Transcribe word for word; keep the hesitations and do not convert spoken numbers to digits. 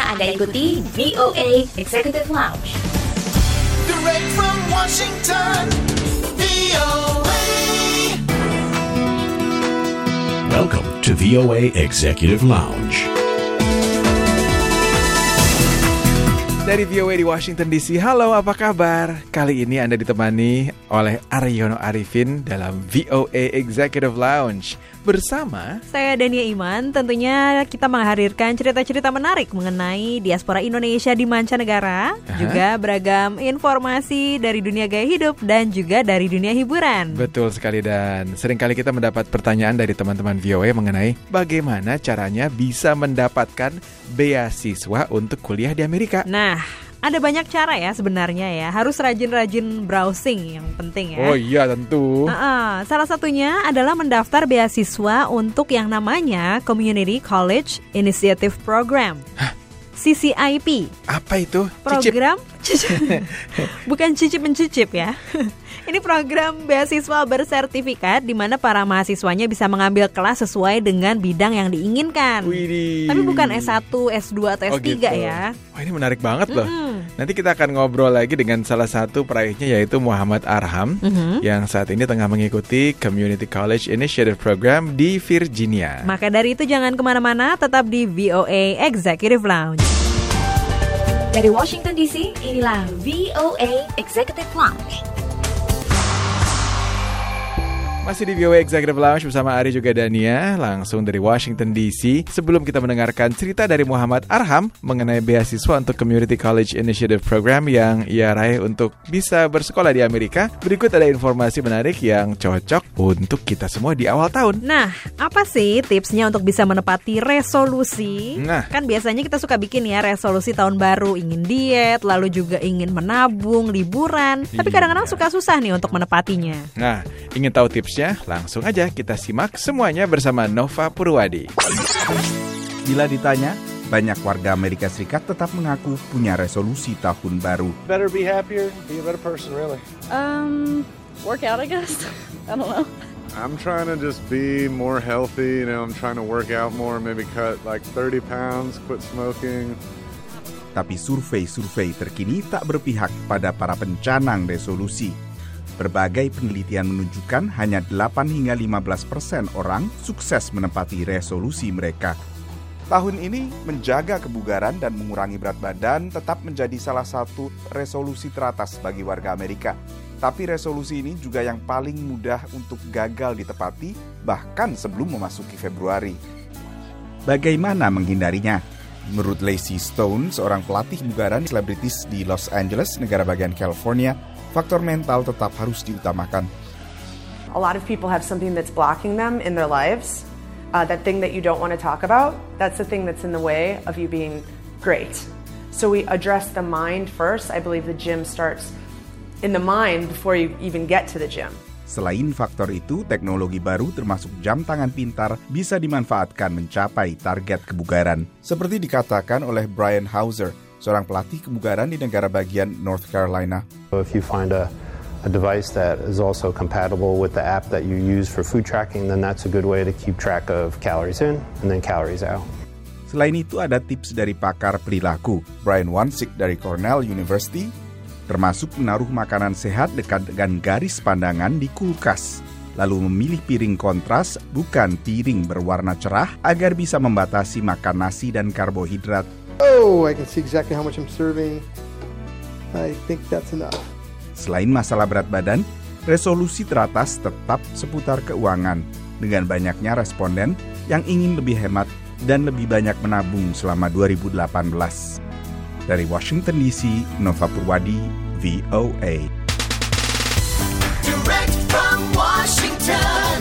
Anda ikuti V O A Executive Lounge. Direct from Washington, V O A. Welcome to V O A Executive Lounge. Dari V O A di Washington D C, halo apa kabar? Kali ini Anda ditemani oleh Aryono Arifin dalam V O A Executive Lounge. Bersama saya Dania Iman, tentunya kita menghadirkan cerita-cerita menarik mengenai diaspora Indonesia di mancanegara, Aha. juga beragam informasi dari dunia gaya hidup dan juga dari dunia hiburan. Betul sekali, dan seringkali kita mendapat pertanyaan dari teman-teman V O A mengenai bagaimana caranya bisa mendapatkan beasiswa untuk kuliah di Amerika. Nah, ada banyak cara ya sebenarnya ya. Harus rajin-rajin browsing yang penting ya. Oh iya tentu. Uh-uh. Salah satunya adalah mendaftar beasiswa untuk yang namanya Community College Initiative Program. Hah? C C I P. Apa itu? Program cicip. Bukan cicip-mencicip ya. Ini program beasiswa bersertifikat di mana para mahasiswanya bisa mengambil kelas sesuai dengan bidang yang diinginkan. Widih. Tapi bukan S satu, S dua atau S tiga oh, gitu. ya. Wah, ini menarik banget loh. Mm-hmm. Nanti kita akan ngobrol lagi dengan salah satu peraihnya, yaitu Muhammad Arham, mm-hmm. yang saat ini tengah mengikuti Community College Initiative Program di Virginia. Maka dari itu jangan kemana-mana, tetap di V O A Executive Lounge. Dari Washington D C, inilah V O A Executive Lounge. Masih di V O A Executive Lounge bersama Ari juga Dania, langsung dari Washington D C. Sebelum kita mendengarkan cerita dari Muhammad Arham mengenai beasiswa untuk Community College Initiative Program yang ia raih untuk bisa bersekolah di Amerika, berikut ada informasi menarik yang cocok untuk kita semua di awal tahun. Nah, apa sih tipsnya untuk bisa menepati resolusi? Nah, kan biasanya kita suka bikin ya resolusi tahun baru, ingin diet, lalu juga ingin menabung, liburan. Tapi kadang-kadang suka susah nih untuk menepatinya. Nah, ingin tahu tips? Langsung aja kita simak semuanya bersama Nova Purwadi. Bila ditanya, banyak warga Amerika Serikat tetap mengaku punya resolusi tahun baru. Better be happier, be a better person, really. Um, work out, I guess. I don't know. I'm trying to just be more healthy, you know, I'm trying to work out more, maybe cut like thirty pounds, quit smoking. Tapi survei-survei terkini tak berpihak pada para pencanang resolusi. Berbagai penelitian menunjukkan hanya delapan hingga lima belas persen orang sukses menepati resolusi mereka. Tahun ini, menjaga kebugaran dan mengurangi berat badan tetap menjadi salah satu resolusi teratas bagi warga Amerika. Tapi resolusi ini juga yang paling mudah untuk gagal ditepati, bahkan sebelum memasuki Februari. Bagaimana menghindarinya? Menurut Lacey Stone, seorang pelatih bugaran selebritis di Los Angeles, negara bagian California, faktor mental tetap harus diutamakan. A lot of people have something that's blocking them in their lives. Uh, that thing that you don't want to talk about, that's the thing that's in the way of you being great. So we address the mind first. I believe the gym starts in the mind before you even get to the gym. Selain faktor itu, teknologi baru termasuk jam tangan pintar bisa dimanfaatkan mencapai target kebugaran. Seperti dikatakan oleh Brian Hauser, seorang pelatih kebugaran di negara bagian North Carolina. If you find a, a device that is also compatible with the app that you use for food tracking, then that's a good way to keep track of calories in and then calories out. Selain itu ada tips dari pakar perilaku, Brian Wansik dari Cornell University, termasuk menaruh makanan sehat dekat dengan garis pandangan di kulkas, lalu memilih piring kontras bukan piring berwarna cerah agar bisa membatasi makan nasi dan karbohidrat. Oh, I can see exactly how much I'm serving. I think that's enough. Selain masalah berat badan, resolusi teratas tetap seputar keuangan, dengan banyaknya responden yang ingin lebih hemat dan lebih banyak menabung selama dua ribu delapan belas. Dari Washington D C, Nova Purwadi, V O A. Direct from Washington.